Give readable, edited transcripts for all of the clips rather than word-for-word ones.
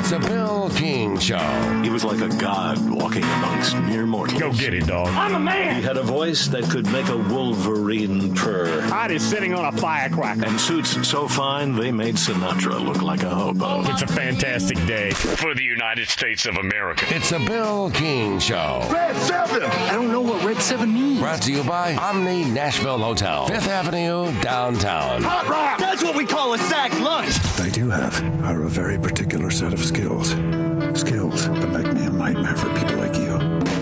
It's a Bill King Show. He was like a god walking amongst mere mortals. Go get it, dog. I'm a man. He had a voice that could make a wolverine purr. Hot is sitting on a firecracker. And suits so fine they made Sinatra look like a hobo. It's a fantastic day for the United States of America. It's a Bill King Show. Red 7. I don't know what Red 7 means. Brought to you by Omni Nashville Hotel, 5th Avenue, downtown. Hot rock. That's what we call a sack lunch. I do have are a very particular set of skills. Skills that make me a nightmare for people like you.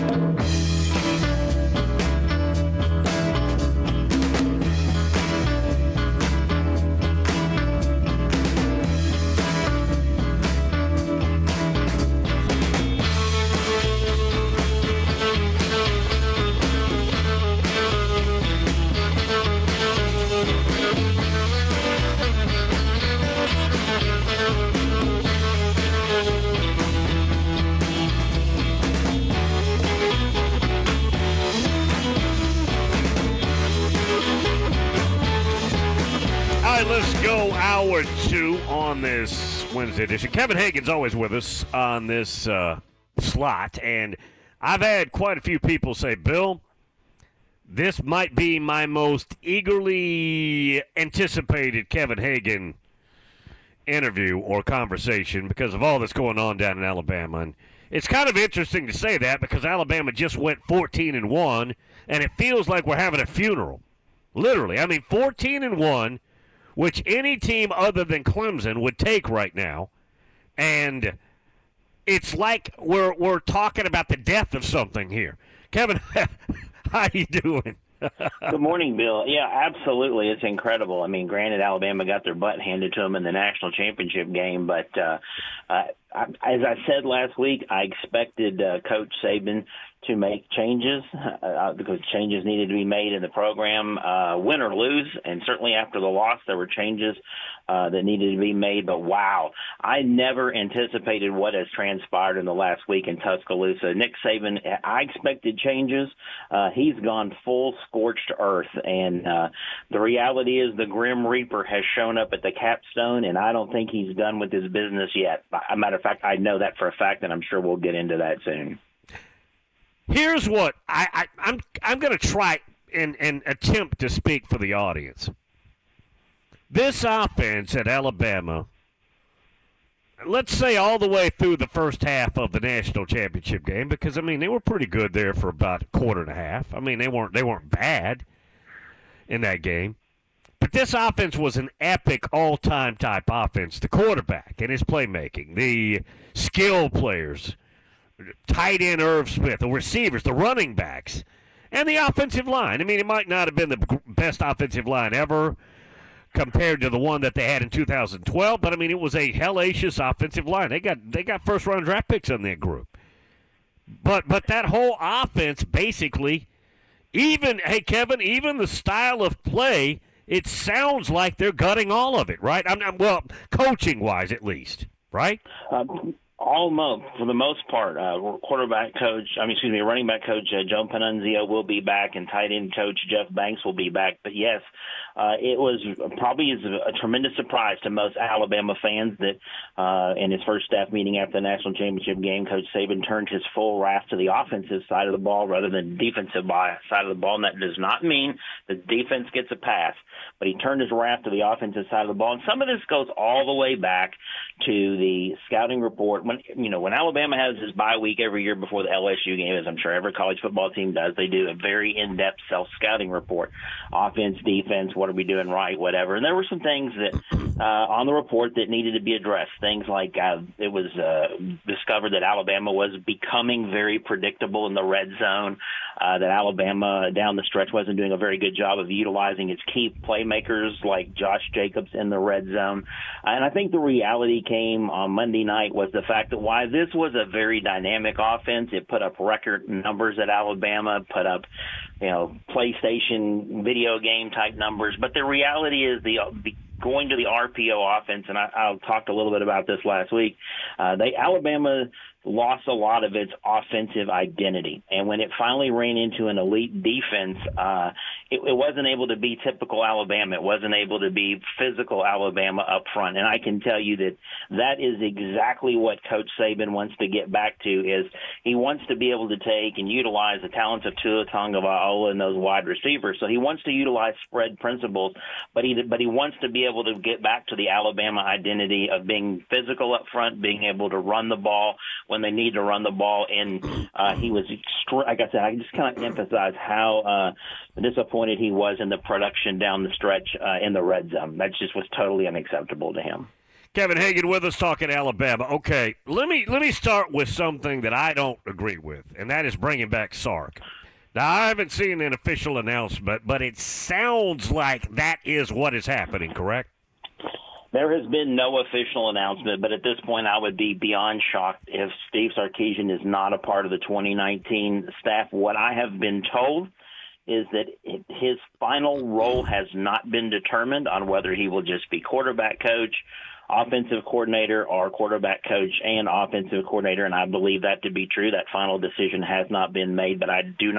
Let's go hour 2 on this Wednesday edition. Kevin Hagan's always with us on this slot, and I've had quite a few people say, Bill, this might be my most eagerly anticipated Kevin Hagan interview or conversation because of all that's going on down in Alabama. And it's kind of interesting to say that because Alabama just went 14-1, and it feels like we're having a funeral. Literally. I mean, 14-1. Which any team other than Clemson would take right now, and it's like we're talking about the death of something here. Kevin, how you doing? Good morning, Bill. Yeah, absolutely. It's incredible. I mean, granted, Alabama got their butt handed to them in the national championship game, but as I said last week, I expected Coach Saban to make changes because changes needed to be made in the program, win or lose. And certainly after the loss, there were changes that needed to be made. But, wow, I never anticipated what has transpired in the last week in Tuscaloosa. Nick Saban, I expected changes. He's gone full scorched earth. And the reality is the Grim Reaper has shown up at the capstone, and I don't think he's done with his business yet. As a matter of fact, I know that for a fact, and I'm sure we'll get into that soon. Here's what I'm going to try and attempt to speak for the audience. This offense at Alabama, let's say all the way through the first half of the national championship game, because I mean they were pretty good there for about a quarter and a half. I mean they weren't bad in that game. But this offense was an epic all-time type offense. The quarterback and his playmaking, the skill players, tight end Irv Smith, the receivers, the running backs, and the offensive line. I mean, it might not have been the best offensive line ever compared to the one that they had in 2012, but I mean, it was a hellacious offensive line. They got first-round draft picks on that group. But that whole offense basically, even the style of play, it sounds like they're gutting all of it, right? Well, coaching-wise at least, right? Almost, for the most part, running back coach Joe Panunzio will be back, and tight end coach Jeff Banks will be back. But yes, it was probably a tremendous surprise to most Alabama fans that in his first staff meeting after the national championship game, Coach Saban turned his full wrath to the offensive side of the ball rather than the defensive side of the ball. And that does not mean the defense gets a pass, but he turned his wrath to the offensive side of the ball. And some of this goes all the way back to the scouting report. When Alabama has his bye week every year before the LSU game, as I'm sure every college football team does, they do a very in-depth self-scouting report. Offense, defense, what are we doing right, whatever. And there were some things that on the report that needed to be addressed. Things like it was discovered that Alabama was becoming very predictable in the red zone, that Alabama down the stretch wasn't doing a very good job of utilizing its key playmakers like Josh Jacobs in the red zone. And I think the reality came on Monday night was the fact that why this was a very dynamic offense. It put up record numbers at Alabama, put up, PlayStation video game type numbers. But the reality is going to the RPO offense, and I talked a little bit about this last week. Alabama lost a lot of its offensive identity. And when it finally ran into an elite defense, it wasn't able to be typical Alabama. It wasn't able to be physical Alabama up front. And I can tell you that is exactly what Coach Saban wants to get back to, is he wants to be able to take and utilize the talents of Tua Tagovailoa and those wide receivers. So he wants to utilize spread principles, but he wants to be able to get back to the Alabama identity of being physical up front, being able to run the ball when they need to run the ball. And he was, like I said, I just kind of emphasize how disappointed he was in the production down the stretch in the red zone. That just was totally unacceptable to him. Kevin Hagan with us talking Alabama. Okay, let me start with something that I don't agree with, and that is bringing back Sark. Now, I haven't seen an official announcement, but it sounds like that is what is happening, correct? There has been no official announcement, but at this point I would be beyond shocked if Steve Sarkisian is not a part of the 2019 staff. What I have been told is that his final role has not been determined on whether he will just be quarterback coach, offensive coordinator, or quarterback coach and offensive coordinator, and I believe that to be true. That final decision has not been made, but I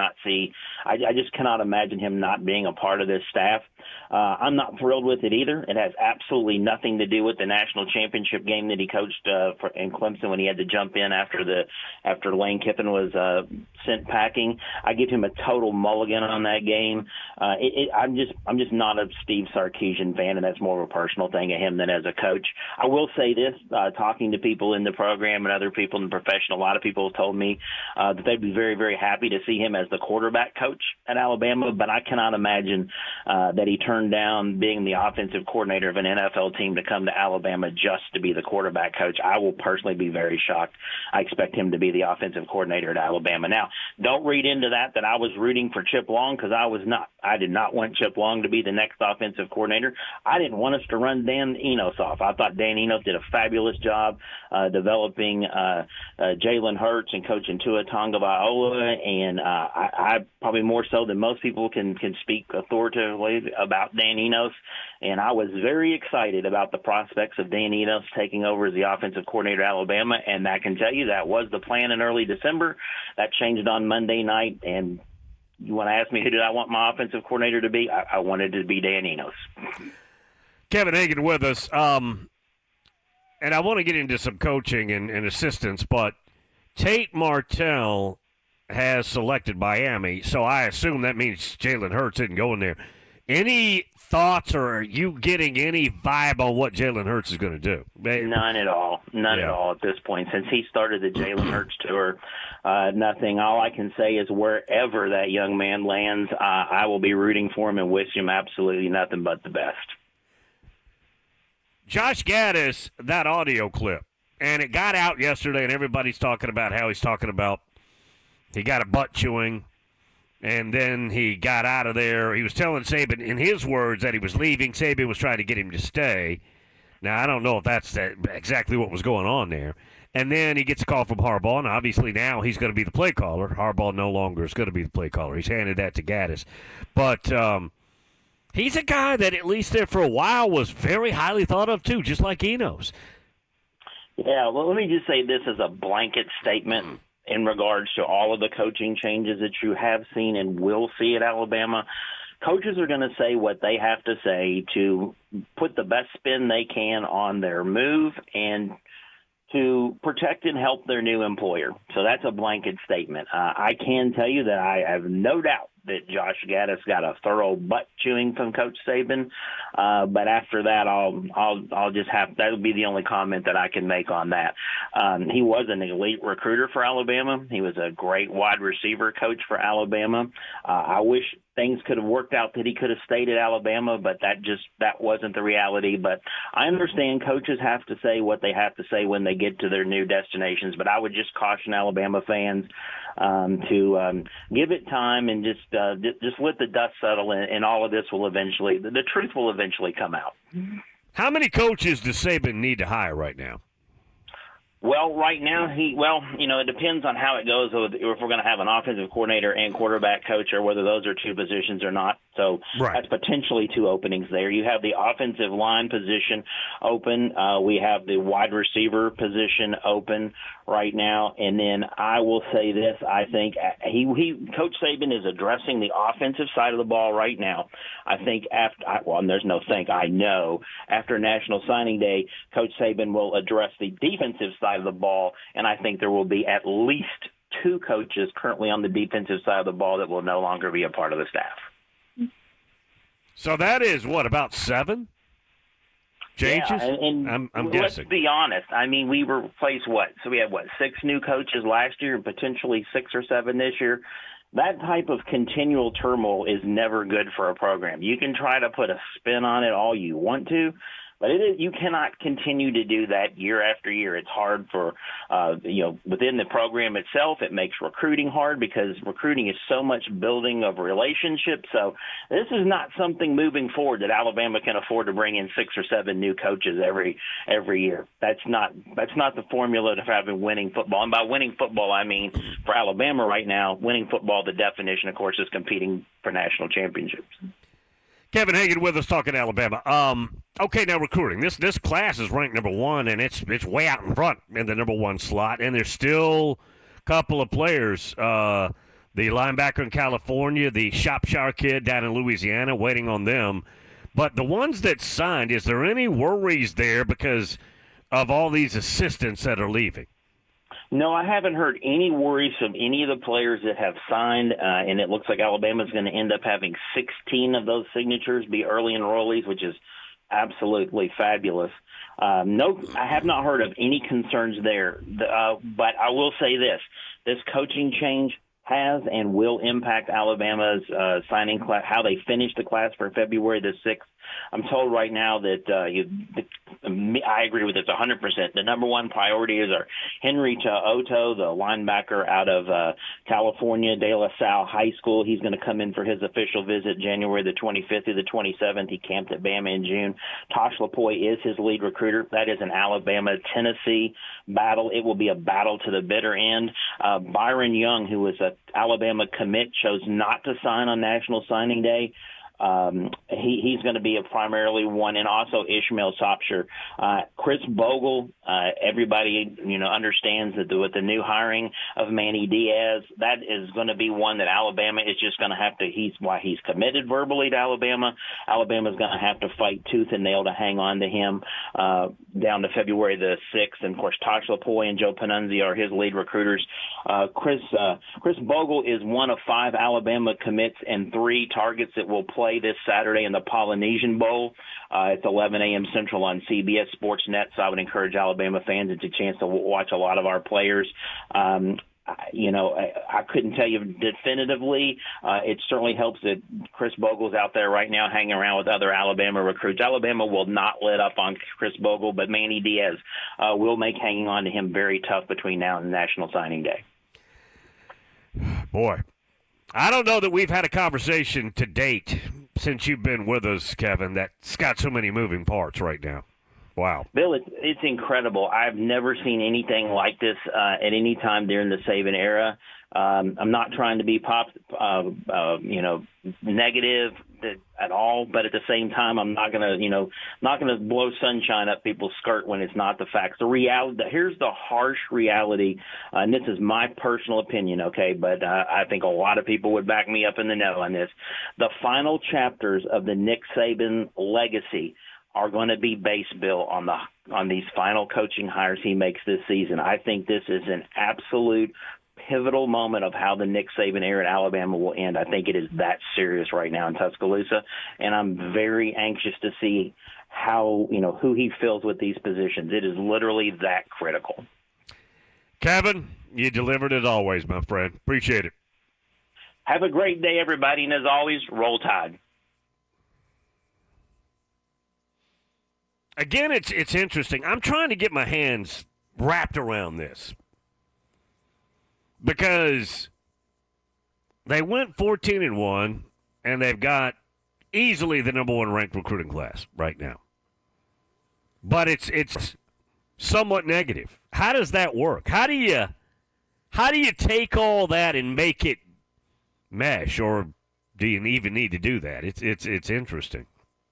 just cannot imagine him not being a part of this staff. I'm not thrilled with it either. It has absolutely nothing to do with the national championship game that he coached in Clemson when he had to jump in after Lane Kiffin was sent packing. I give him a total mulligan on that game. I'm just not a Steve Sarkisian fan, and that's more of a personal thing of him than as a coach. I will say this, talking to people in the program and other people in the profession, a lot of people have told me that they'd be very, very happy to see him as the quarterback coach at Alabama, but I cannot imagine that he turned down being the offensive coordinator of an NFL team to come to Alabama just to be the quarterback coach. I will personally be very shocked. I expect him to be the offensive coordinator at Alabama. Now, don't read into that I was rooting for Chip Long, because I was not. I did not want Chip Long to be the next offensive coordinator. I didn't want us to run Dan Enos off. I thought Dan Enos did a fabulous job developing Jalen Hurts and coaching Tua Tagovailoa, and I probably more so than most people can speak authoritatively about Dan Enos, and I was very excited about the prospects of Dan Enos taking over as the offensive coordinator at Alabama, and I can tell you that was the plan in early December. That changed on Monday night, and you want to ask me who did I want my offensive coordinator to be? I wanted it to be Dan Enos. Kevin Hagan with us, and I want to get into some coaching and assistants, but Tate Martell has selected Miami, so I assume that means Jalen Hurts isn't going there. Any thoughts, or are you getting any vibe on what Jalen Hurts is going to do? None at all. None at all at this point. Since he started the Jalen Hurts tour, nothing. All I can say is wherever that young man lands, I will be rooting for him and wish him absolutely nothing but the best. Josh Gaddis, that audio clip, and it got out yesterday, and everybody's talking about how he's talking about he got a butt chewing, and then he got out of there. He was telling Saban, in his words, that he was leaving. Saban was trying to get him to stay. Now, I don't know if that's exactly what was going on there. And then he gets a call from Harbaugh, and obviously now he's going to be the play caller. Harbaugh no longer is going to be the play caller. He's handed that to Gaddis. But he's a guy that, at least there for a while, was very highly thought of, too, just like Enos. Yeah, well, let me just say this as a blanket statement in regards to all of the coaching changes that you have seen and will see at Alabama. Coaches are going to say what they have to say to put the best spin they can on their move and to protect and help their new employer. So that's a blanket statement. I can tell you that I have no doubt that Josh Gaddis got a thorough butt chewing from Coach Saban. But after that, I'll just have, that'll be the only comment that I can make on that. He was an elite recruiter for Alabama. He was a great wide receiver coach for Alabama. I wish things could have worked out that he could have stayed at Alabama, but that wasn't the reality. But I understand coaches have to say what they have to say when they get to their new destinations. But I would just caution Alabama fans to give it time and just let the dust settle, and all of this will eventually, the truth will eventually come out. How many coaches does Saban need to hire right now? Well, right now, it depends on how it goes, if we're going to have an offensive coordinator and quarterback coach, or whether those are two positions or not. So Right. that's potentially two openings there. You have the offensive line position open. We have the wide receiver position open right now. And then I will say this: I think Coach Saban is addressing the offensive side of the ball right now. I think there's no think. I know after National Signing Day, Coach Saban will address the defensive side of the ball, and I think there will be at least two coaches currently on the defensive side of the ball that will no longer be a part of the staff. So that is what, about 7 changes? Yeah, and I'm let's guessing. be honest. I mean, we replaced what? So we had 6 new coaches last year, and potentially 6 or 7 this year. That type of continual turmoil is never good for a program. You can try to put a spin on it all you want to, but you cannot continue to do that year after year. It's hard for, within the program itself. It makes recruiting hard because recruiting is so much building of relationships. So this is not something moving forward that Alabama can afford to bring in 6 or 7 new coaches every year. That's not the formula to having winning football. And by winning football, I mean for Alabama right now, winning football, the definition, of course, is competing for national championships. Kevin Hagan with us talking Alabama. Okay, now recruiting. This class is ranked number 1, and it's way out in front in the number 1 slot. And there's still a couple of players. The linebacker in California, the Shropshire kid down in Louisiana, waiting on them. But the ones that signed, is there any worries there because of all these assistants that are leaving? No, I haven't heard any worries from any of the players that have signed, and it looks like Alabama's going to end up having 16 of those signatures be early enrollees, which is absolutely fabulous. No, I have not heard of any concerns there, but I will say this coaching change has and will impact Alabama's signing class, how they finish the class for February the 6th. I'm told right now that I agree with this 100%. The number 1 priority is our Henry Otto, the linebacker out of California, De La Salle High School. He's going to come in for his official visit January the 25th through the 27th. He camped at Bama in June. Tosh Lapoy is his lead recruiter. That is an Alabama-Tennessee battle. It will be a battle to the bitter end. Byron Young, who was an Alabama commit, chose not to sign on National Signing Day. He's going to be a primarily one, and also Ishmael Sopsher. Chris Bogle, everybody understands that with the new hiring of Manny Diaz, that is going to be one that Alabama is just going to have to. He's committed verbally to Alabama. Alabama's going to have to fight tooth and nail to hang on to him down to February the 6th. And of course, Tosh Lapoy and Joe Panunzi are his lead recruiters. Chris Bogle is one of 5 Alabama commits and 3 targets that will play this Saturday in the Polynesian Bowl. It's 11 a.m. Central on CBS Sports Net, so I would encourage Alabama fans. It's a chance to watch a lot of our players. I couldn't tell you definitively. It certainly helps that Chris Bogle's out there right now hanging around with other Alabama recruits. Alabama will not let up on Chris Bogle, but Manny Diaz will make hanging on to him very tough between now and National Signing Day. Boy, I don't know that we've had a conversation to date since you've been with us, Kevin, that's got so many moving parts right now. Wow. Bill, it's incredible. I've never seen anything like this at any time during the Saban era. I'm not trying to be negative at all, but at the same time, I'm not gonna blow sunshine up people's skirt when it's not the facts. The reality. Here's the harsh reality, and this is my personal opinion, okay? But I think a lot of people would back me up in the know on this. The final chapters of the Nick Saban legacy are going to be based, Bill, on these final coaching hires he makes this season. I think this is an absolute pivotal moment of how the Nick Saban era at Alabama will end. I think it is that serious right now in Tuscaloosa, and I'm very anxious to see how, who he fills with these positions. It is literally that critical. Kevin, you delivered as always, my friend. Appreciate it. Have a great day, everybody, and as always, Roll Tide. Again, it's interesting. I'm trying to get my hands wrapped around this because they went 14-1, and they've got easily the number 1 ranked recruiting class right now. But it's somewhat negative. How does that work? How do you take all that and make it mesh or do you even need to do that? It's interesting.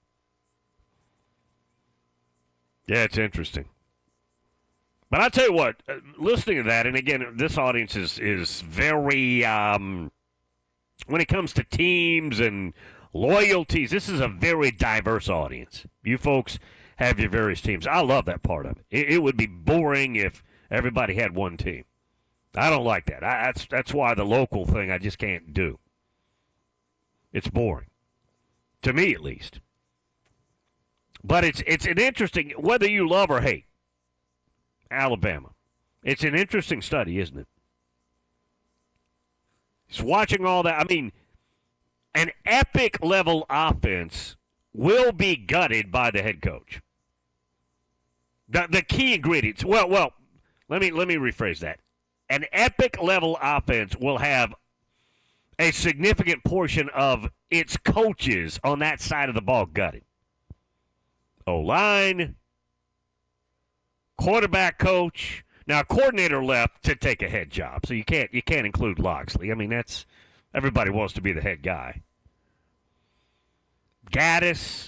Yeah, it's interesting. But I'll tell you what, listening to that, and again, this audience is very, when it comes to teams and loyalties, this is a very diverse audience. You folks have your various teams. I love that part of it. It would be boring if everybody had one team. I don't like that. That's why the local thing I just can't do. It's boring. To me, at least. But it's an interesting, whether you love or hate Alabama. It's an interesting study, isn't it? It's watching all that. I mean, an epic level offense will be gutted by the head coach. The key ingredients. Well, let me rephrase that. An epic level offense will have a significant portion of its coaches on that side of the ball gutted. O-line, quarterback coach. Now, coordinator left to take a head job, so you can't include Loxley. I mean, that's everybody wants to be the head guy. Gaddis,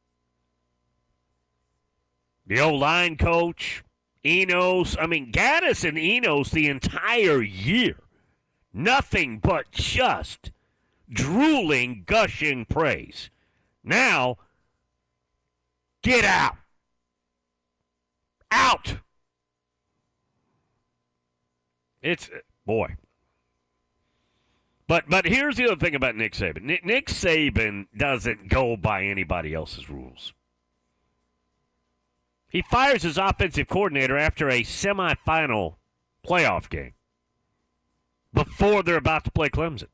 the O-line coach, Enos. I mean, Gaddis and Enos the entire year. Nothing but just drooling, gushing praise. Now, get out. Out. It's, boy. But here's the other thing about Nick Saban. Nick Saban doesn't go by anybody else's rules. He fires his offensive coordinator after a semifinal playoff game before they're about to play Clemson.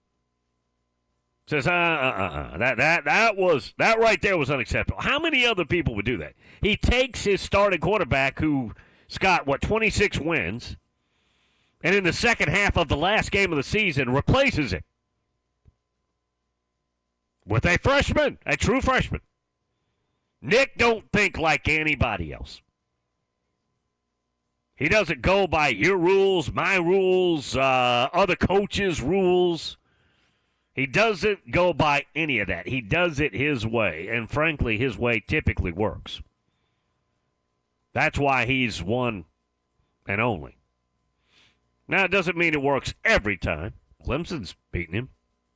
Says, that right there was unacceptable. How many other people would do that? He takes his starting quarterback who's got, 26 wins, and in the second half of the last game of the season replaces him with a freshman, a true freshman. Nick don't think like anybody else. He doesn't go by your rules, my rules, other coaches' rules. He doesn't go by any of that. He does it his way, and frankly, his way typically works. That's why he's one and only. Now, it doesn't mean it works every time. Clemson's beating him.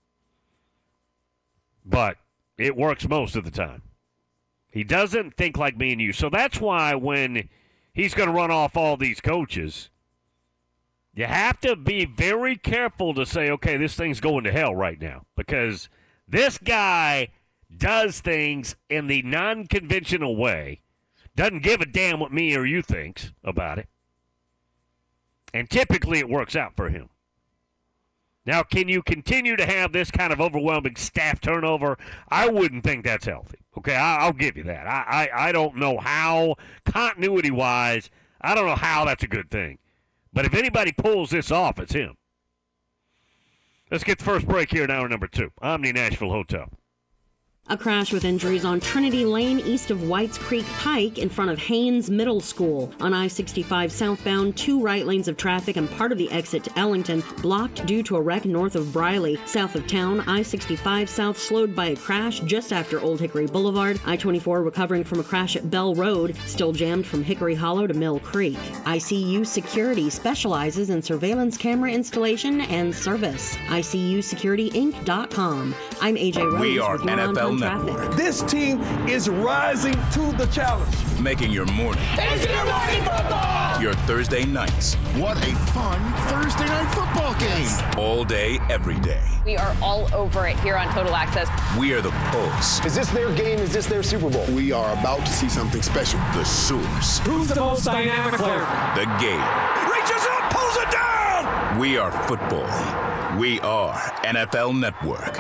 But it works most of the time. He doesn't think like me and you. So that's why when he's going to run off all these coaches, you have to be very careful to say, okay, this thing's going to hell right now. Because this guy does things in the non-conventional way, doesn't give a damn what me or you thinks about it. And typically it works out for him. Now, can you continue to have this kind of overwhelming staff turnover? I wouldn't think that's healthy. Okay, I'll give you that. I don't know how, continuity-wise, I don't know how that's a good thing. But if anybody pulls this off, it's him. Let's get the first break here in hour number 2. Omni Nashville Hotel. A crash with injuries on Trinity Lane east of Whites Creek Pike in front of Haynes Middle School. On I-65 southbound, 2 right lanes of traffic and part of the exit to Ellington blocked due to a wreck north of Briley. South of town, I-65 south slowed by a crash just after Old Hickory Boulevard. I-24 recovering from a crash at Bell Road, still jammed from Hickory Hollow to Mill Creek. ICU Security specializes in surveillance camera installation and service. ICUSecurityInc.com. I'm AJ Rose. We are with your NFL Network. This team is rising to the challenge. Making your morning. It's your morning football! Your Thursday nights. What a fun Thursday night football game. All day, every day. We are all over it here on Total Access. We are the Pulse. Is this their game? Is this their Super Bowl? We are about to see something special. The Source. Who's the most dynamic player? The Game. Reaches up, pulls it down! We are football. We are NFL Network.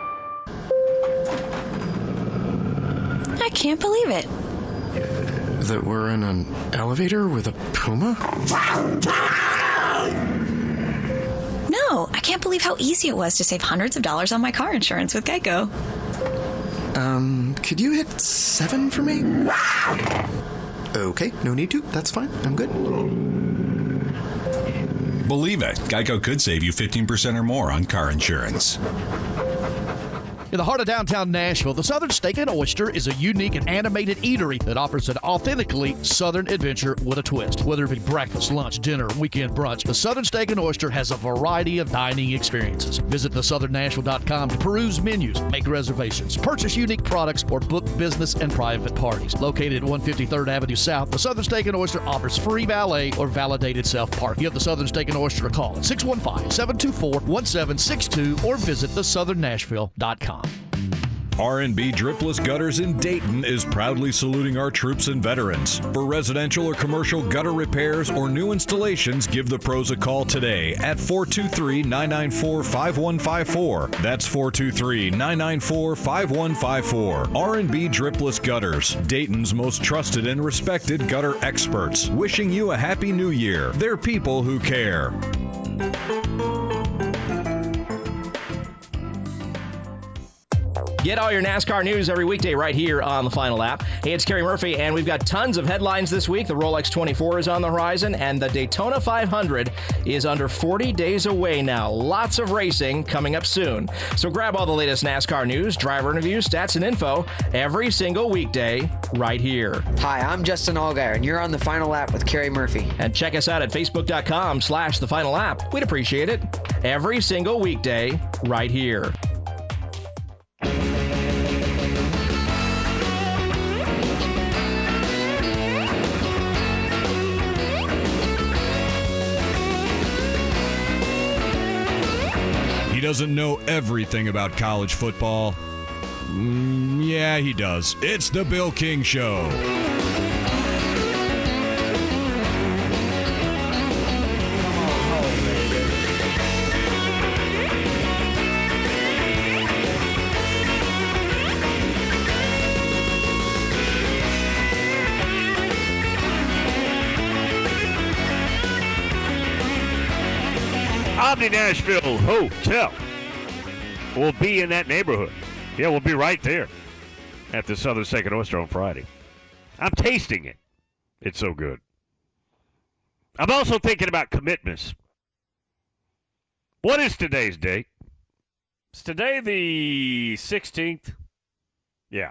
I can't believe it. That we're in an elevator with a puma? No, I can't believe how easy it was to save hundreds of dollars on my car insurance with Geico. Could you hit 7 for me? Okay, no need to. That's fine. I'm good. Believe it, Geico could save you 15% or more on car insurance. In the heart of downtown Nashville, the Southern Steak and Oyster is a unique and animated eatery that offers an authentically Southern adventure with a twist. Whether it be breakfast, lunch, dinner, weekend brunch, the Southern Steak and Oyster has a variety of dining experiences. Visit thesouthernnashville.com to peruse menus, make reservations, purchase unique products, or book business and private parties. Located at 153rd Avenue South, the Southern Steak and Oyster offers free valet or validated self-parking. Give the Southern Steak and Oyster a call at 615-724-1762 or visit thesouthernnashville.com. R&B Dripless Gutters in Dayton is proudly saluting our troops and veterans. For residential or commercial gutter repairs or new installations, give the pros a call today at 423-994-5154. That's 423-994-5154. R&B Dripless Gutters, Dayton's most trusted and respected gutter experts. Wishing you a happy new year. They're people who care. Get all your NASCAR news every weekday right here on the Final Lap. Hey, it's Kerry Murphy, and we've got tons of headlines this week. The Rolex 24 is on the horizon, and the Daytona 500 is under 40 days away now. Lots of racing coming up soon. So grab all the latest NASCAR news, driver interviews, stats, and info every single weekday right here. Hi, I'm Justin Allgaier, and you're on the Final Lap with Kerry Murphy. And check us out at Facebook.com/The Final Lap. We'd appreciate it. Every single weekday right here. He doesn't know everything about college football. Yeah, he does. It's the Bill King Show. Omni Nashville Hotel will be in that neighborhood. Yeah, we'll be right there at the Southern Steak and Oyster on Friday. I'm tasting it. It's so good. I'm also thinking about commitments. What is today's date? Is today the 16th? Yeah.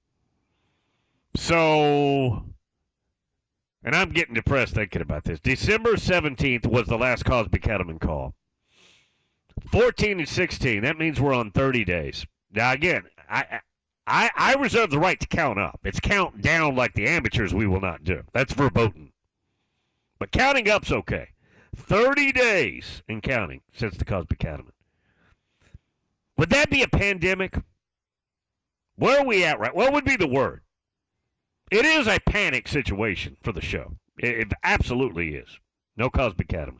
So, and I'm getting depressed thinking about this. December 17th was the last Cosby Cattleman call. 14 and 16. That means we're on 30 days. Now, again, I reserve the right to count up. It's count down like the amateurs we will not do. That's verboten. But counting up's okay. 30 days and counting since the Cosby Cattleman. Would that be a pandemic? Where are we at right? What would be the word? It is a panic situation for the show. It absolutely is. No Cosby Cattleman.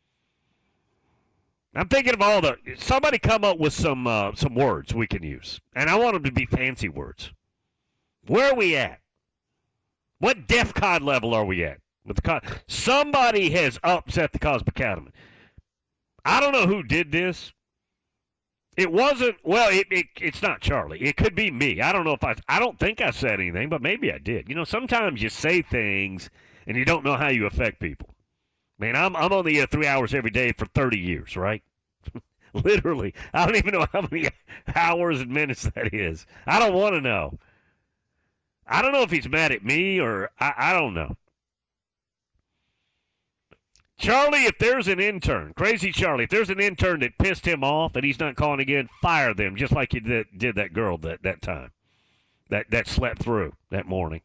I'm thinking of somebody come up with some words we can use. And I want them to be fancy words. Where are we at? What DEFCON level are we at? Somebody has upset the Cosby Cattleman. I don't know who did this. It wasn't, it's not Charlie. It could be me. I don't know if I don't think I said anything, but maybe I did. You know, sometimes you say things and you don't know how you affect people. Man, I'm on the air 3 hours every day for 30 years, right? Literally. I don't even know how many hours and minutes that is. I don't want to know. I don't know if he's mad at me or I don't know. Charlie, if there's an intern, crazy Charlie, if there's an intern that pissed him off and he's not calling again, fire them just like you did that girl that time. That slept through that morning.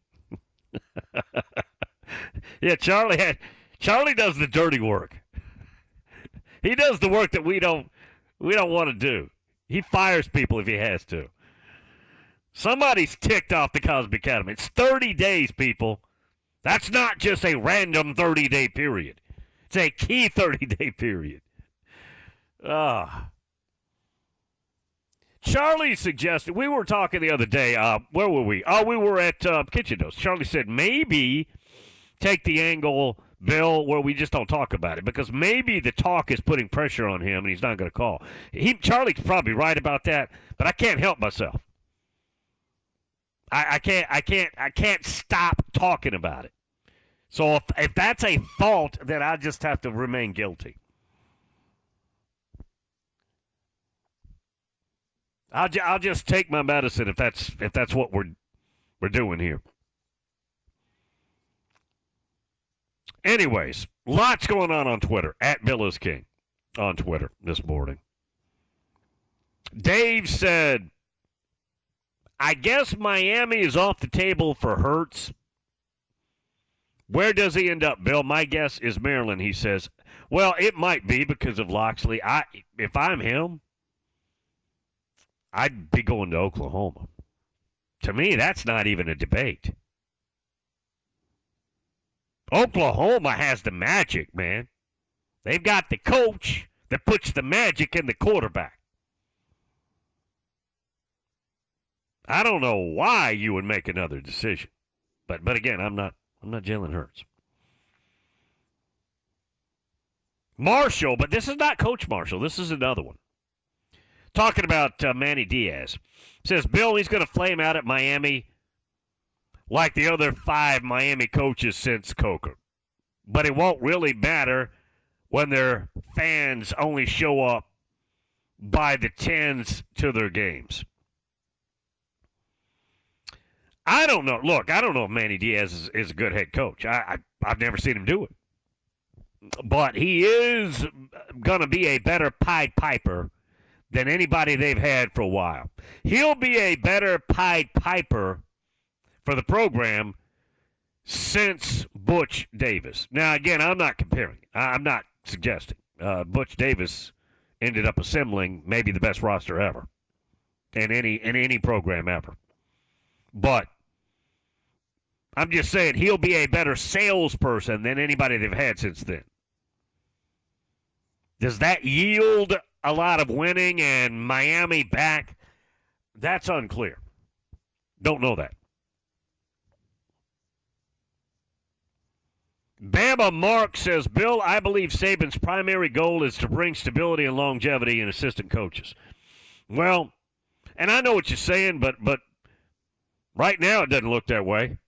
Yeah, Charlie does the dirty work. He does the work that we don't want to do. He fires people if he has to. Somebody's ticked off the Cosby Cattleman. It's 30 days, people. That's not just a random 30-day period. It's a key 30-day period. Charlie suggested, we were talking the other day, where were we? Oh, we were at Kitchen Dose. Charlie said maybe take the angle, Bill, where we just don't talk about it, because maybe the talk is putting pressure on him and he's not going to call. Charlie's probably right about that, but I can't help myself. I can't stop talking about it. So if that's a fault, then I just have to remain guilty. I'll just take my medicine if that's what we're doing here. Anyways, lots going on Twitter. At Bill is King on Twitter this morning. Dave said, I guess Miami is off the table for Hurts. Where does he end up, Bill? My guess is Maryland, he says. Well, it might be because of Loxley. If I'm him, I'd be going to Oklahoma. To me, that's not even a debate. Oklahoma has the magic, man. They've got the coach that puts the magic in the quarterback. I don't know why you would make another decision. But again, I'm not Jalen Hurts. Marshall, but this is not Coach Marshall. This is another one. Talking about Manny Diaz. Says, Bill, he's going to flame out at Miami like the other 5 Miami coaches since Coker. But it won't really matter when their fans only show up by the tens to their games. I don't know. Look, I don't know if Manny Diaz is a good head coach. I've never seen him do it. But he is going to be a better Pied Piper than anybody they've had for a while. He'll be a better Pied Piper for the program since Butch Davis. Now, again, I'm not comparing. I'm not suggesting. Butch Davis ended up assembling maybe the best roster ever in any program ever. But I'm just saying he'll be a better salesperson than anybody they've had since then. Does that yield a lot of winning and Miami back? That's unclear. Don't know that. Bama Mark says, Bill, I believe Saban's primary goal is to bring stability and longevity in assistant coaches. Well, and I know what you're saying, but right now it doesn't look that way.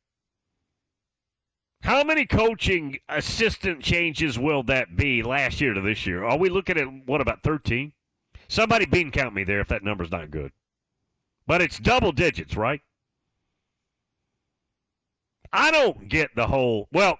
How many coaching assistant changes will that be last year to this year? Are we looking at, what, about 13? Somebody bean count me there if that number's not good. But it's double digits, right? I don't get the whole, well,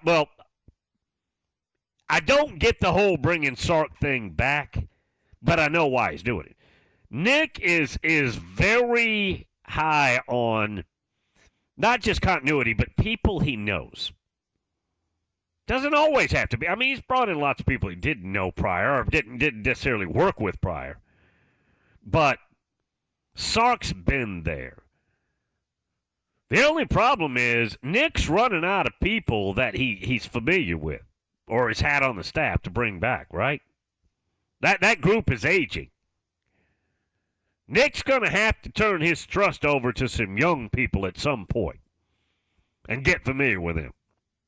I don't get the whole bringing Sark thing back, but I know why he's doing it. Nick is very high on not just continuity, but people he knows. Doesn't always have to be. I mean, he's brought in lots of people he didn't know prior or didn't necessarily work with prior. But Sark's been there. The only problem is Nick's running out of people that he's familiar with or has had on the staff to bring back, right? That group is aging. Nick's going to have to turn his trust over to some young people at some point and get familiar with them.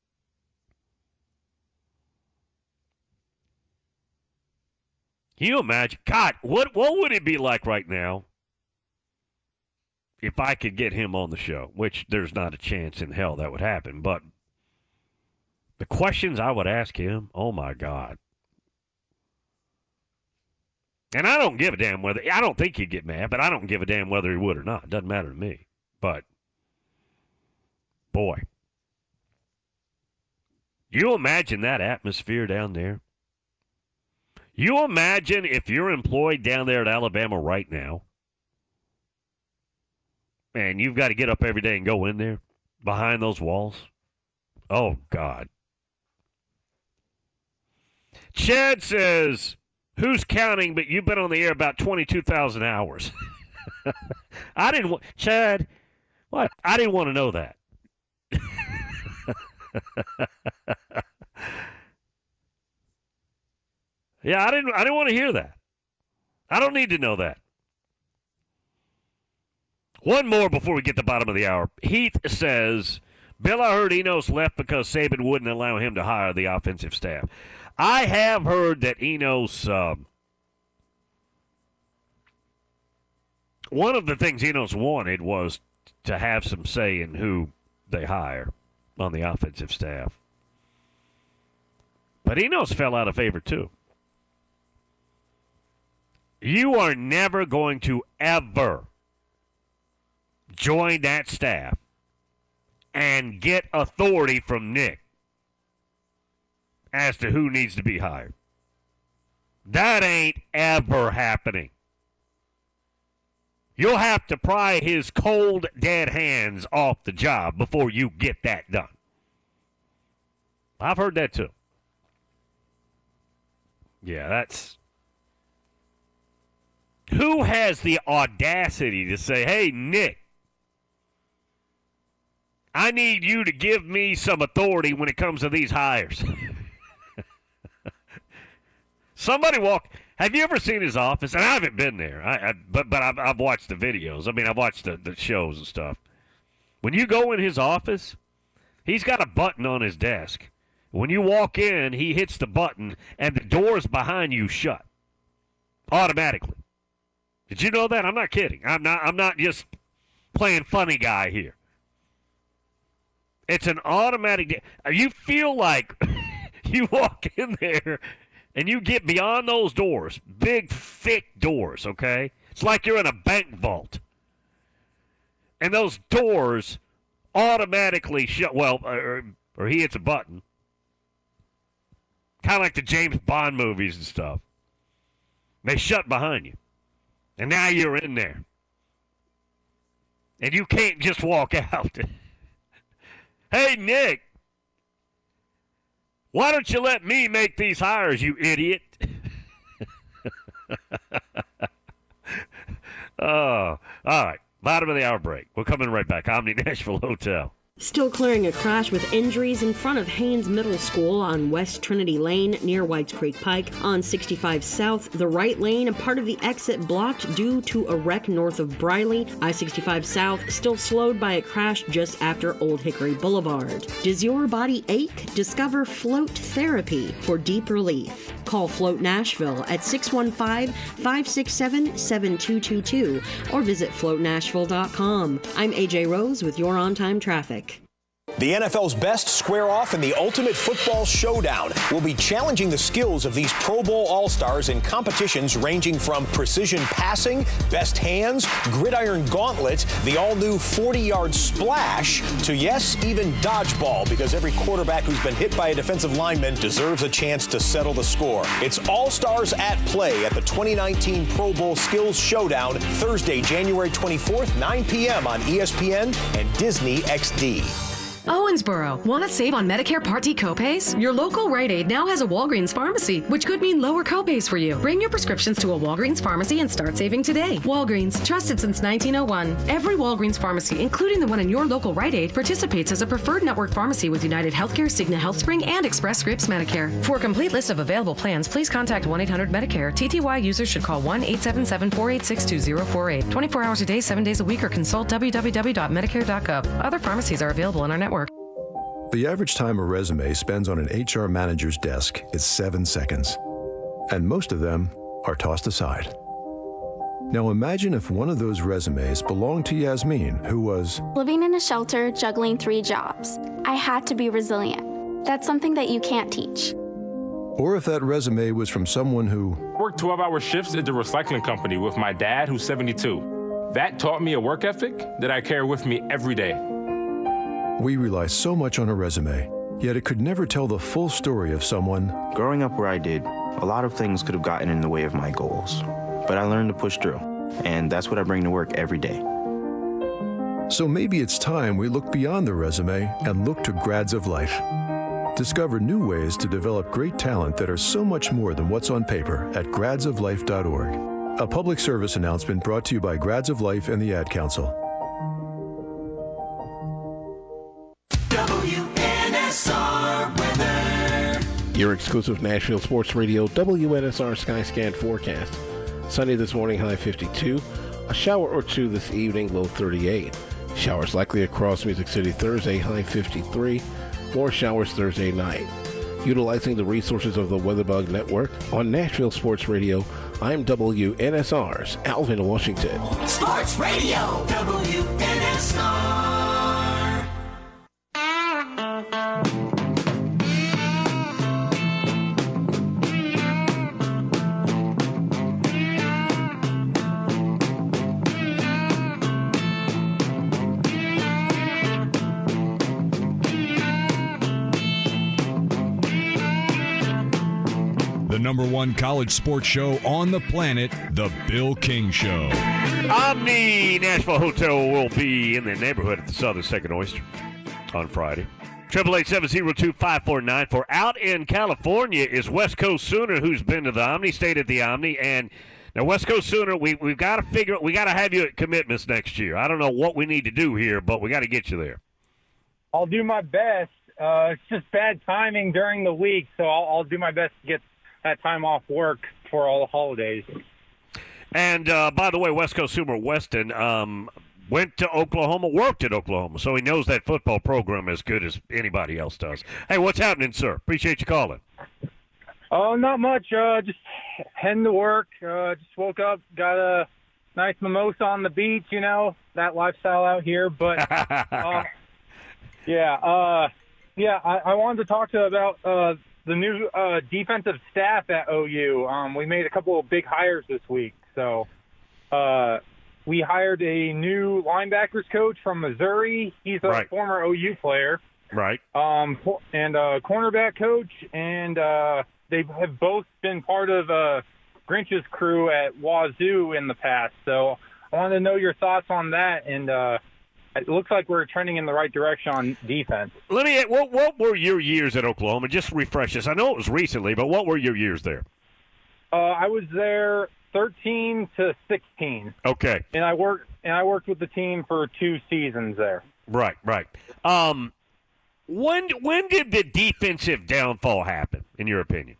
Can you imagine? God, what would it be like right now if I could get him on the show? Which there's not a chance in hell that would happen. But the questions I would ask him, oh, my God. And I don't give a damn whether – I don't think he'd get mad, but I don't give a damn whether he would or not. It doesn't matter to me. But, boy, you imagine that atmosphere down there? You imagine if you're employed down there at Alabama right now and you've got to get up every day and go in there behind those walls? Oh, God. Chad says, who's counting, but you've been on the air about 22,000 hours. Chad, what? I didn't want to know that. Yeah, I didn't want to hear that. I don't need to know that. One more before we get to the bottom of the hour. Heath says, Bill, I heard Enos left because Saban wouldn't allow him to hire the offensive staff. I have heard that Enos, one of the things Enos wanted was to have some say in who they hire on the offensive staff. But Enos fell out of favor, too. You are never going to ever join that staff and get authority from Nick as to who needs to be hired. That ain't ever happening. You'll have to pry his cold, dead hands off the job before you get that done. I've heard that too. Yeah, that's... Who has the audacity to say, hey, Nick, I need you to give me some authority when it comes to these hires? Somebody walk... Have you ever seen his office? And I haven't been there, but I've watched the videos. I mean, I've watched the shows and stuff. When you go in his office, he's got a button on his desk. When you walk in, he hits the button, and the doors behind you shut automatically. Did you know that? I'm not kidding. I'm not just playing funny guy here. It's an automatic. You feel like you walk in there and you get beyond those doors, big, thick doors, okay? It's like you're in a bank vault. And those doors automatically shut. Well, or he hits a button. Kind of like the James Bond movies and stuff. They shut behind you. And now you're in there. And you can't just walk out. Hey, Nick, why don't you let me make these hires, you idiot? Oh, all right. Bottom of the hour break. We're coming right back. Omni Nashville Hotel. Still clearing a crash with injuries in front of Haynes Middle School on West Trinity Lane near Whites Creek Pike. On 65 South, the right lane and part of the exit blocked due to a wreck north of Briley. I-65 South still slowed by a crash just after Old Hickory Boulevard. Does your body ache? Discover Float Therapy for deep relief. Call Float Nashville at 615-567-7222 or visit floatnashville.com. I'm AJ Rose with your on-time traffic. The NFL's best square off in the Ultimate Football Showdown. Will be challenging the skills of these Pro Bowl All-Stars in competitions ranging from precision passing, best hands, gridiron gauntlet, the all-new 40-yard splash, to, yes, even dodgeball, because every quarterback who's been hit by a defensive lineman deserves a chance to settle the score. It's All-Stars at play at the 2019 Pro Bowl Skills Showdown, Thursday, January 24th, 9 p.m. on ESPN and Disney XD. Owensboro, want to save on Medicare Part D copays? Your local Rite Aid now has a Walgreens pharmacy, which could mean lower copays for you. Bring your prescriptions to a Walgreens pharmacy and start saving today. Walgreens, trusted since 1901. Every Walgreens pharmacy, including the one in your local Rite Aid, participates as a preferred network pharmacy with United Healthcare, Cigna HealthSpring, and Express Scripts Medicare. For a complete list of available plans, please contact 1-800-MEDICARE. TTY users should call 1-877-486-2048. 24 hours a day, 7 days a week, or consult www.medicare.gov. Other pharmacies are available in our network. The average time a resume spends on an HR manager's desk is 7 seconds, and most of them are tossed aside. Now imagine if one of those resumes belonged to Yasmin, who was living in a shelter, juggling 3 jobs. I had to be resilient. That's something that you can't teach. Or if that resume was from someone who worked 12-hour shifts at the recycling company with my dad, who's 72. That taught me a work ethic that I carry with me every day. We rely so much on a resume, yet it could never tell the full story of someone. Growing up where I did, a lot of things could have gotten in the way of my goals, but I learned to push through, and that's what I bring to work every day. So maybe it's time we look beyond the resume and look to Grads of Life. Discover new ways to develop great talent that are so much more than what's on paper at gradsoflife.org. A public service announcement brought to you by Grads of Life and the Ad Council. WNSR weather. Your exclusive Nashville Sports Radio WNSR Skyscan forecast. Sunny this morning, high 52. A shower or two this evening, low 38. Showers likely across Music City Thursday, high 53. More showers Thursday night. Utilizing the resources of the WeatherBug Network on Nashville Sports Radio, I'm WNSR's Alvin Washington. Sports Radio, WNSR. The #1 college sports show on the planet, The Bill King Show. Omni Nashville Hotel will be in the neighborhood at the Southern Steak and Oyster on Friday. 888-702-5494. Out in California is West Coast Sooner, who's been to the Omni, stayed at the Omni, and now West Coast Sooner, we've got to we got to have you at commitments next year. I don't know what we need to do here, but we got to get you there. I'll do my best. It's just bad timing during the week, so I'll do my best to get that time off work for all the holidays. And by the way, West Coast Sooner Weston went to Oklahoma, worked at Oklahoma, so he knows that football program as good as anybody else does. Hey, what's happening, sir? Appreciate you calling. Oh, not much. Just heading to work. Just woke up, got a nice mimosa on the beach, you know, that lifestyle out here. But, I wanted to talk to you about the new defensive staff at OU. We made a couple of big hires this week. So we hired a new linebackers coach from Missouri. He's a former OU player. Right. And a cornerback coach. And they have both been part of Grinch's crew at Wazoo in the past. So I wanted to know your thoughts on that. And it looks like we're trending in the right direction on defense. What were your years at Oklahoma? Just refresh us. I know it was recently, but what were your years there? I was there 13 to 16. Okay. And I worked with the team for 2 seasons there. Right. When did the defensive downfall happen, in your opinion?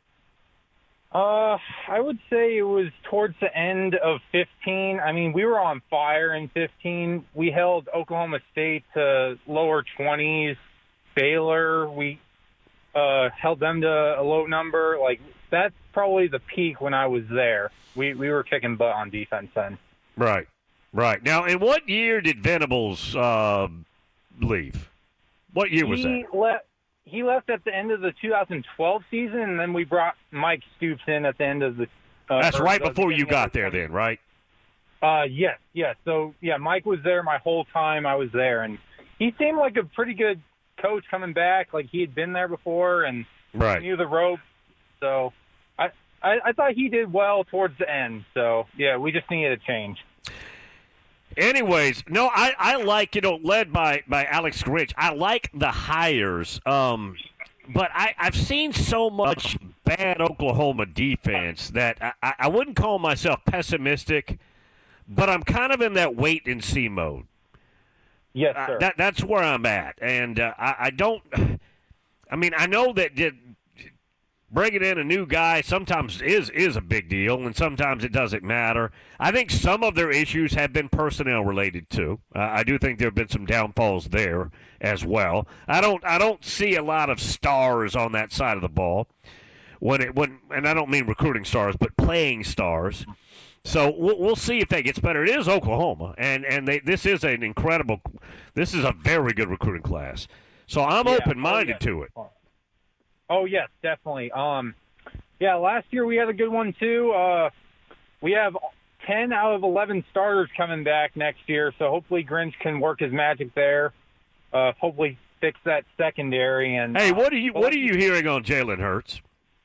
I would say it was towards the end of 15. I mean, we were on fire in 15. We held Oklahoma State to lower 20s. Baylor, we held them to a low number. Like, that's probably the peak when I was there. We were kicking butt on defense then. Right. Now, in what year did Venables leave? What year was that? He left at the end of the 2012 season, and then we brought Mike Stoops in at the end of the That's right before you got there then, right? Yes. So, Mike was there my whole time I was there, and he seemed like a pretty good coach coming back. Like, he had been there before and knew the ropes. So I thought he did well towards the end. So, we just needed a change. Anyways, no, I like, led by Alex Grinch, I like the hires, but I've seen so much bad Oklahoma defense that I wouldn't call myself pessimistic, but I'm kind of in that wait-and-see mode. Yes, sir. That's where I'm at, and I know that bringing in a new guy sometimes is a big deal, and sometimes it doesn't matter. I think some of their issues have been personnel related too. I do think there have been some downfalls there as well. I don't see a lot of stars on that side of the ball and I don't mean recruiting stars, but playing stars. So we'll see if that gets better. It is Oklahoma, and this is a very good recruiting class. So I'm open-minded to it. Oh, yes, definitely. Last year we had a good one, too. We have 10 out of 11 starters coming back next year, so hopefully Grinch can work his magic there, hopefully fix that secondary. And hey, what are you hearing on Jalen Hurts?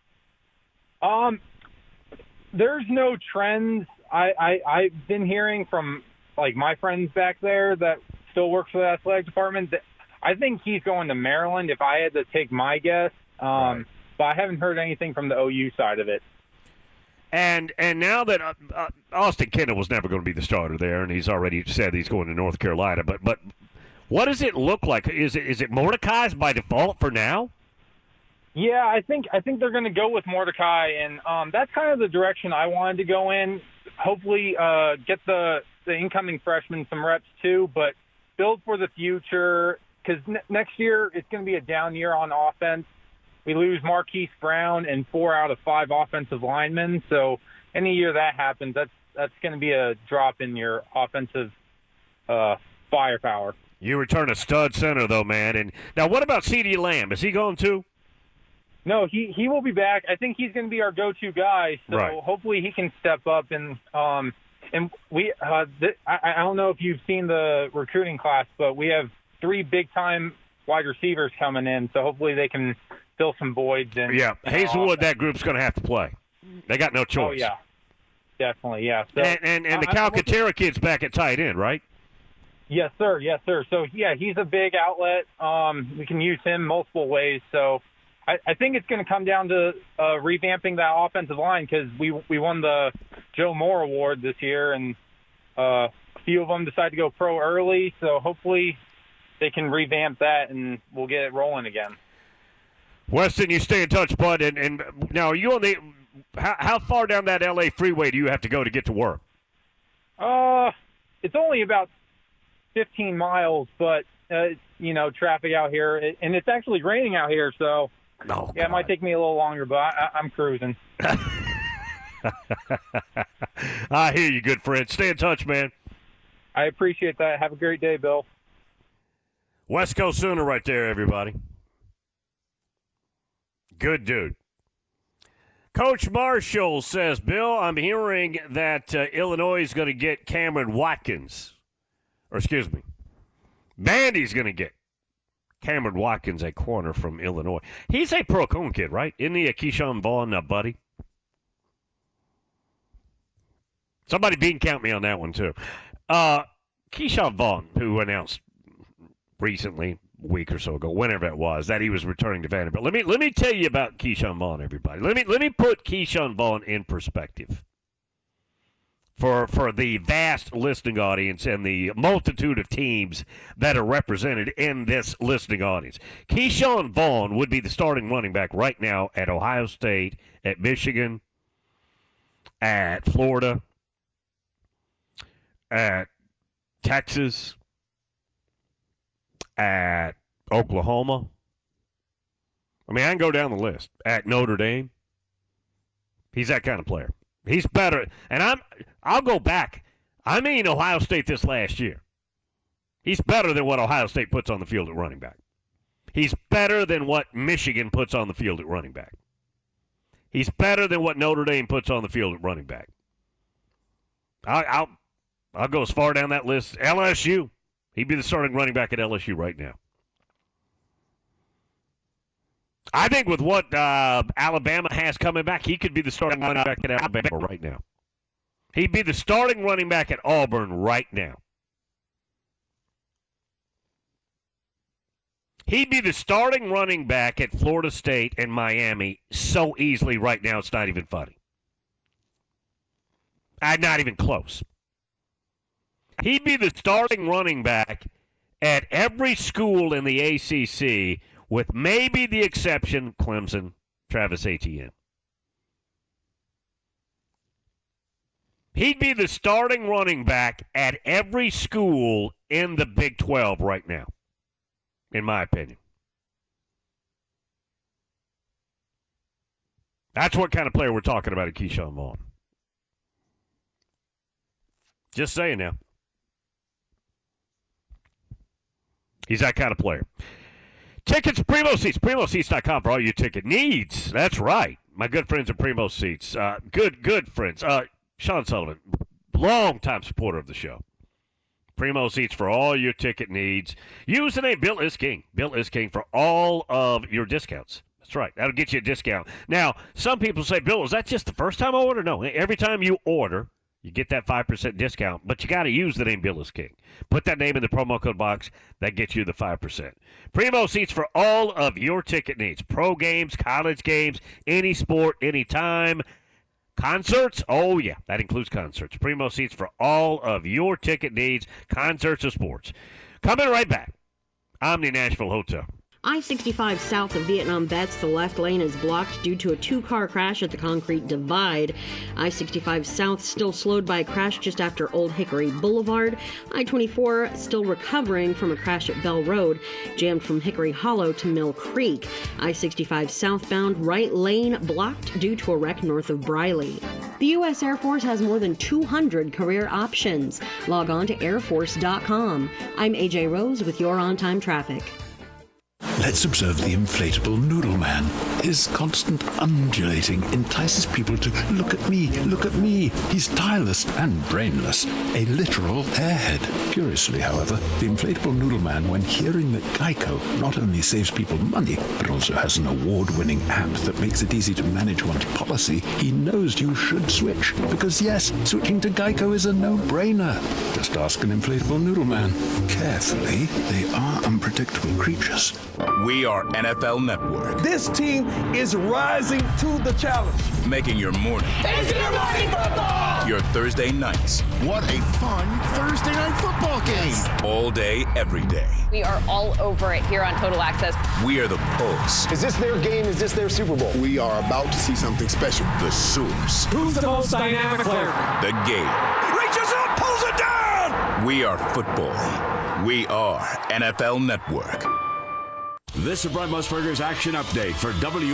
There's no trends. I've been hearing from, like, my friends back there that still work for the athletic department. I think he's going to Maryland if I had to take my guess. But I haven't heard anything from the OU side of it. And now that Austin Kendall was never going to be the starter there, and he's already said he's going to North Carolina. But what does it look like? Is it Mordecai's by default for now? Yeah, I think they're going to go with Mordecai, and that's kind of the direction I wanted to go in. Hopefully, get the incoming freshmen some reps too, but build for the future because next year it's going to be a down year on offense. We lose Marquise Brown and 4 out of 5 offensive linemen. So any year that happens, that's going to be a drop in your offensive firepower. You return a stud center, though, man. And now what about CeeDee Lamb? Is he going too? No, he will be back. I think he's going to be our go-to guy. So hopefully he can step up. And we I don't know if you've seen the recruiting class, but we have 3 big-time wide receivers coming in. So hopefully they can fill some voids. Hazelwood, that group's going to have to play. They got no choice. Oh, yeah. Definitely, yeah. So, and the Calcaterra kid's back at tight end, right? Yes, sir. Yes, sir. So, yeah, he's a big outlet. We can use him multiple ways. So I think it's going to come down to revamping that offensive line because we won the Joe Moore Award this year, and a few of them decided to go pro early. So hopefully they can revamp that, and we'll get it rolling again. Weston, you stay in touch, bud. And now, are you on the how far down that L.A. freeway do you have to go to get to work? It's only about 15 miles, but, traffic out here. And it's actually raining out here, so, it might take me a little longer, but I'm cruising. I hear you, good friend. Stay in touch, man. I appreciate that. Have a great day, Bill. West Coast Sooner right there, everybody. Good dude. Coach Marshall says, Bill, I'm hearing that Illinois is going to get Cameron Watkins. Or, excuse me, Vandy's going to get Cameron Watkins, a corner from Illinois. He's a Procon kid, right? Isn't he a Keyshawn Vaughn buddy? Somebody bean count me on that one, too. Keyshawn Vaughn, who announced recently, a week or so ago, whenever it was, that he was returning to Vanderbilt. Let me tell you about Keyshawn Vaughn, everybody. Let me put Keyshawn Vaughn in perspective for the vast listening audience and the multitude of teams that are represented in this listening audience. Keyshawn Vaughn would be the starting running back right now at Ohio State, at Michigan, at Florida, at Texas, at Oklahoma. I mean, I can go down the list. At Notre Dame. He's that kind of player. He's better. And I'll go back. I mean Ohio State this last year. He's better than what Ohio State puts on the field at running back. He's better than what Michigan puts on the field at running back. He's better than what Notre Dame puts on the field at running back. I'll go as far down that list. LSU. He'd be the starting running back at LSU right now. I think with what Alabama has coming back, he could be the starting running back at Alabama right now. He'd be the starting running back at Auburn right now. He'd be the starting running back at Florida State and Miami so easily right now it's not even funny. Not even close. He'd be the starting running back at every school in the ACC with maybe the exception, Clemson, Travis Etienne. He'd be the starting running back at every school in the Big 12 right now, in my opinion. That's what kind of player we're talking about at Keyshawn Vaughn. Just saying now. He's that kind of player. Tickets, Primo Seats. PrimoSeats.com for all your ticket needs. That's right. My good friends at Primo Seats. Good friends. Sean Sullivan, long-time supporter of the show. Primo Seats for all your ticket needs. Use the name Bill is King. Bill is King for all of your discounts. That's right. That'll get you a discount. Now, some people say, Bill, is that just the first time I order? No. Every time you order, you get that 5% discount, but you got to use the name Bill is King. Put that name in the promo code box. That gets you the 5%. Primo Seats for all of your ticket needs. Pro games, college games, any sport, anytime. Concerts? Oh, yeah, that includes concerts. Primo Seats for all of your ticket needs, concerts or sports. Coming right back. Omni Nashville Hotel. I-65 south of Vietnam Vets, the left lane is blocked due to a two-car crash at the Concrete Divide. I-65 south still slowed by a crash just after Old Hickory Boulevard. I-24 still recovering from a crash at Bell Road, jammed from Hickory Hollow to Mill Creek. I-65 southbound right lane blocked due to a wreck north of Briley. The U.S. Air Force has more than 200 career options. Log on to airforce.com. I'm AJ Rose with your on-time traffic. Let's observe the inflatable noodle man. His constant undulating entices people to look at me, look at me. He's tireless and brainless, a literal airhead. Curiously, however, the inflatable noodle man, when hearing that Geico not only saves people money, but also has an award-winning app that makes it easy to manage one's policy, he knows you should switch. Because yes, switching to Geico is a no-brainer. Just ask an inflatable noodle man. Carefully, they are unpredictable creatures. We are NFL Network. This team is rising to the challenge. Making your morning. It's your morning football! Your Thursday nights. What a fun Thursday night football game. All day, every day. We are all over it here on Total Access. We are the pulse. Is this their game? Is this their Super Bowl? We are about to see something special. The source. Who's the most dynamic player? The game. Reaches up, pulls it down! We are football. We are NFL Network. This is Brent Musburger's Action Update for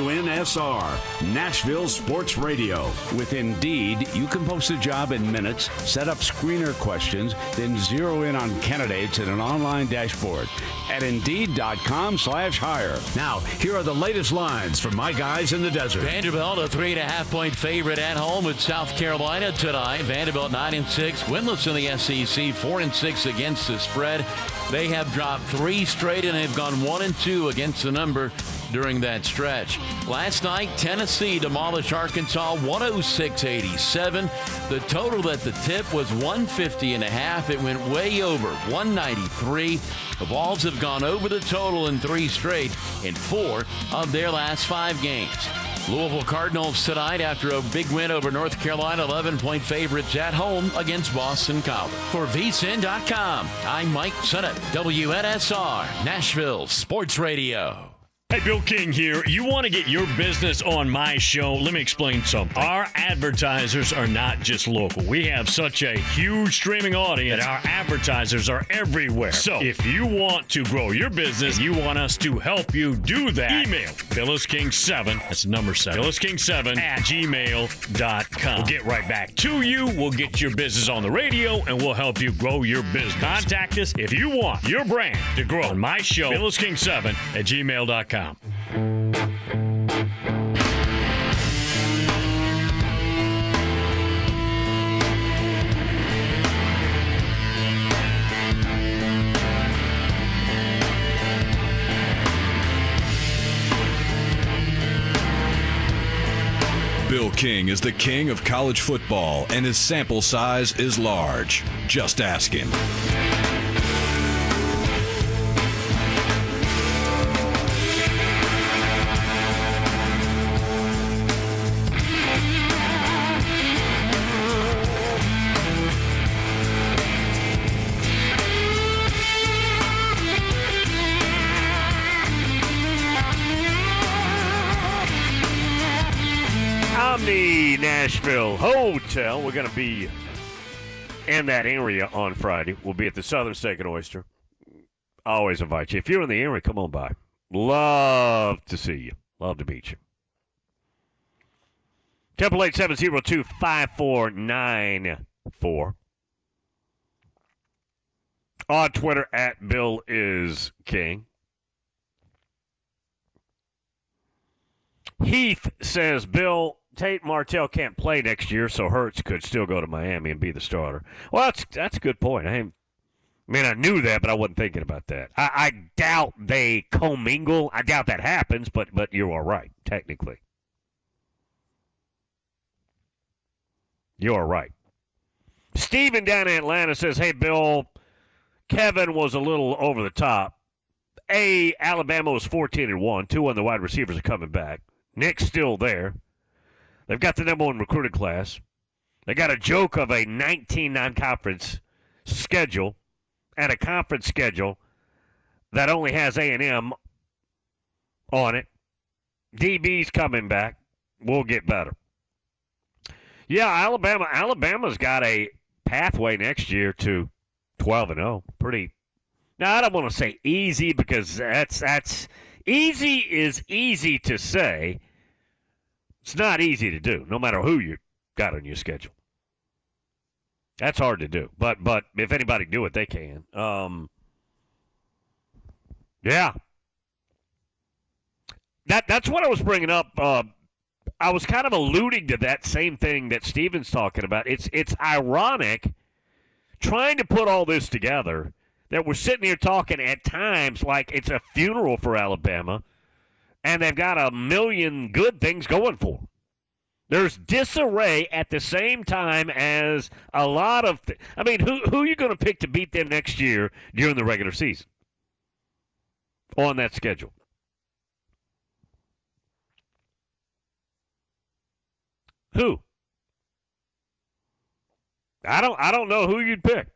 WNSR, Nashville Sports Radio. With Indeed, you can post a job in minutes, set up screener questions, then zero in on candidates in an online dashboard at Indeed.com/hire. Now, here are the latest lines from my guys in the desert. Vanderbilt, a 3.5-point favorite at home with South Carolina tonight. Vanderbilt 9-6, winless in the SEC, 4-6 against the spread. They have dropped 3 straight and have gone 1-2 against the number during that stretch. Last night, Tennessee demolished Arkansas 106-87. The total at the tip was 150.5. It went way over, 193. The Vols have gone over the total in 3 straight in 4 of their last 5 games. Louisville Cardinals tonight after a big win over North Carolina, 11-point favorites at home against Boston College. For VSiN.com, I'm Mike Sennett, WNSR, Nashville Sports Radio. Hey, Bill King here. You want to get your business on my show? Let me explain something. Our advertisers are not just local. We have such a huge streaming audience that our advertisers are everywhere. So if you want to grow your business, you want us to help you do that, email BillisKing7, that's number 7, BillisKing7 at gmail.com. We'll get right back to you. We'll get your business on the radio, and we'll help you grow your business. Contact us if you want your brand to grow on my show, BillisKing7 at gmail.com. Bill King is the king of college football, and his sample size is large. Just ask him. Omni Nashville Hotel. We're going to be in that area on Friday. We'll be at the Southern Steak and Oyster. I always invite you. If you're in the area, come on by. Love to see you. Love to meet you. 888-702-5494. On Twitter, at Bill is King. Heath says, Bill, Tate Martell can't play next year, so Hurts could still go to Miami and be the starter. Well, that's a good point. I knew that, but I wasn't thinking about that. I doubt they commingle. I doubt that happens, but you are right, technically. You are right. Steven down in Atlanta says, hey, Bill, Kevin was a little over the top. Alabama was 14-1. 2 on the wide receivers are coming back. Nick's still there. They've got the number 1 recruiting class. They got a joke of a 19 non-conference schedule and a conference schedule that only has A&M on it. DB's coming back. We'll get better. Yeah, Alabama's got a pathway next year to 12-0. Pretty. Now, I don't want to say easy because that's easy is easy to say. It's not easy to do, no matter who you got on your schedule. That's hard to do. But if anybody can do it, they can. Yeah. That's what I was bringing up. I was kind of alluding to that same thing that Steven's talking about. It's ironic trying to put all this together that we're sitting here talking at times like it's a funeral for Alabama, and they've got a million good things going for them. There's disarray at the same time as a lot of I mean, who are you going to pick to beat them next year during the regular season on that schedule? Who? I don't know who you'd pick.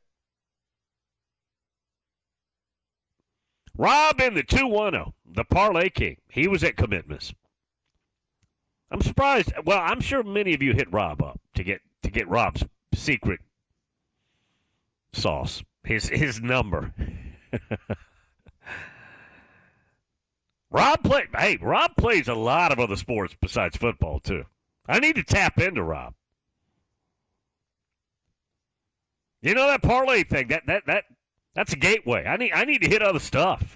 Rob in the 210, the Parlay King. He was at Commitments. I'm surprised. Well, I'm sure many of you hit Rob up to get Rob's secret sauce, his number. Rob plays a lot of other sports besides football too. I need to tap into Rob. You know that parlay thing, that's a gateway. I need to hit other stuff.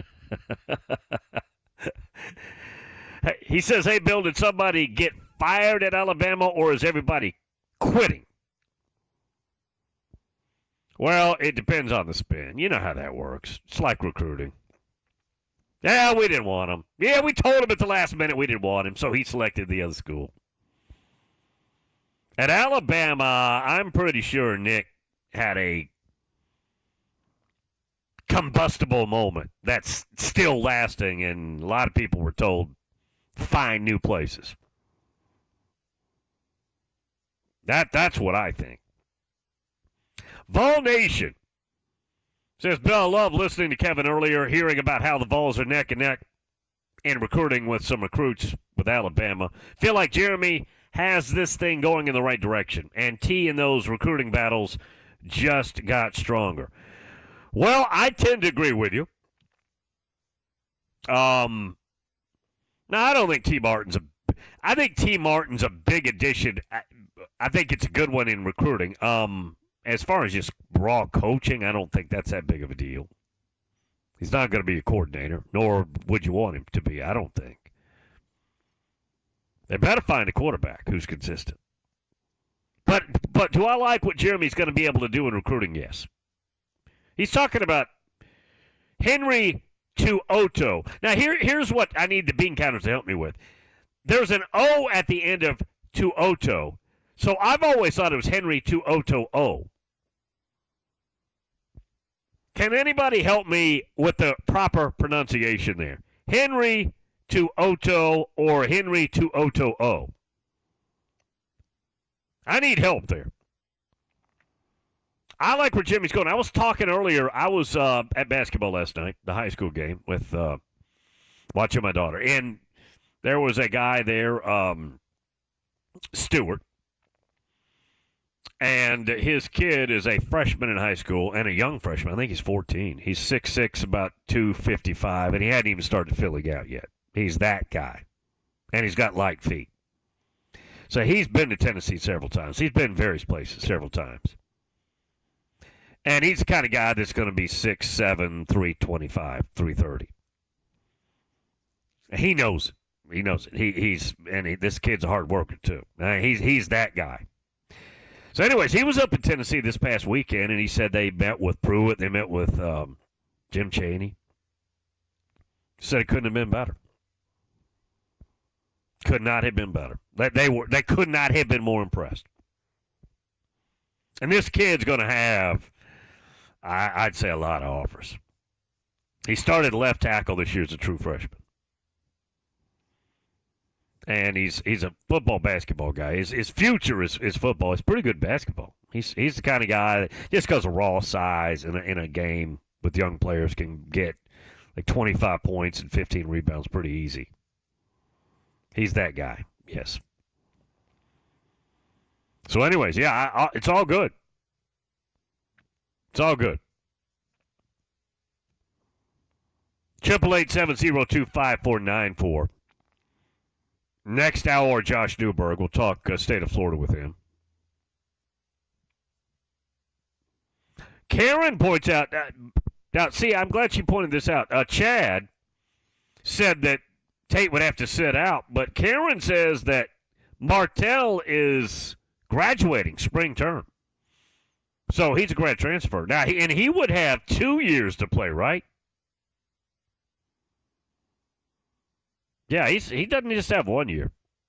He says, "Hey Bill, did somebody get fired at Alabama or is everybody quitting?" Well, it depends on the spin. You know how that works. It's like recruiting. Yeah, we didn't want him. Yeah, we told him at the last minute we didn't want him, so he selected the other school. At Alabama, I'm pretty sure Nick had a combustible moment that's still lasting, and a lot of people were told, find new places. That's what I think. Vol Nation says, Bill, I love listening to Kevin earlier, hearing about how the Vols are neck and neck in recruiting with some recruits with Alabama. Feel like Jeremy has this thing going in the right direction, and T in those recruiting battles just got stronger. Well, I tend to agree with you. No, I don't think T Martin's I think T Martin's a big addition. I think it's a good one in recruiting. As far as just raw coaching, I don't think that's that big of a deal. He's not going to be a coordinator, nor would you want him to be, I don't think. They better find a quarterback who's consistent. But do I like what Jeremy's going to be able to do in recruiting? Yes. He's talking about Henry to Oto. Now, here's what I need the bean counters to help me with. There's an O at the end of to Oto, so I've always thought it was Henry to Oto O. Can anybody help me with the proper pronunciation there? Henry to Oto or Henry to Oto O? I need help there. I like where Jimmy's going. I was talking earlier. I was at basketball last night, the high school game, with watching my daughter. And there was a guy there, Stewart. And his kid is a freshman in high school and a young freshman. I think he's 14. He's 6'6", about 255, and he hadn't even started filling out yet. He's that guy. And he's got light feet. So he's been to Tennessee several times. He's been various places several times. And he's the kind of guy that's going to be 6'7", 325, 330. He knows it. He knows it. This kid's a hard worker too. He's that guy. So, anyways, he was up in Tennessee this past weekend, and he said they met with Pruitt. They met with Jim Chaney. He said it couldn't have been better. Could not have been better. They could not have been more impressed. And this kid's going to have, I'd say, a lot of offers. He started left tackle this year as a true freshman. And he's a football basketball guy. His future is football. It's pretty good basketball. He's the kind of guy that just because of raw size in a game with young players can get like 25 points and 15 rebounds pretty easy. He's that guy. Yes. So, anyways, yeah, it's all good. It's all good. 888-702-5494. Next hour, Josh Newberg. We'll talk state of Florida with him. Karen points out, now, see, I'm glad she pointed this out. Chad said that Tate would have to sit out. But Karen says that Martell is graduating spring term. So he's a grad transfer. Now, he would have 2 years to play, right? Yeah, he doesn't just have 1 year.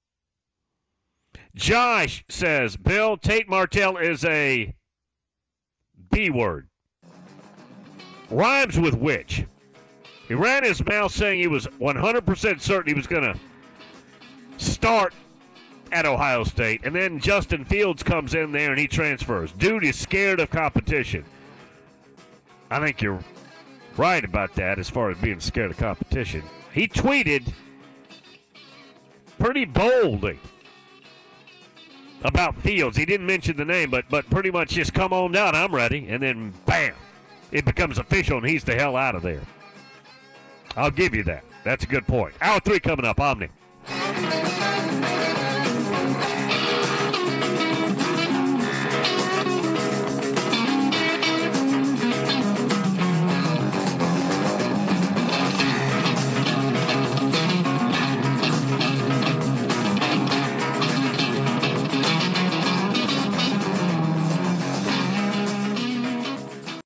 Josh says, Bill, Tate Martell is a B word. Rhymes with which? He ran his mouth saying he was 100% certain he was going to start at Ohio State, and then Justin Fields comes in there and he transfers. Dude is scared of competition. I think you're right about that as far as being scared of competition. He tweeted pretty boldly about Fields. He didn't mention the name, but pretty much just come on down, I'm ready, and then bam, it becomes official and he's the hell out of there. I'll give you that. That's a good point. Hour 3 coming up, Omni.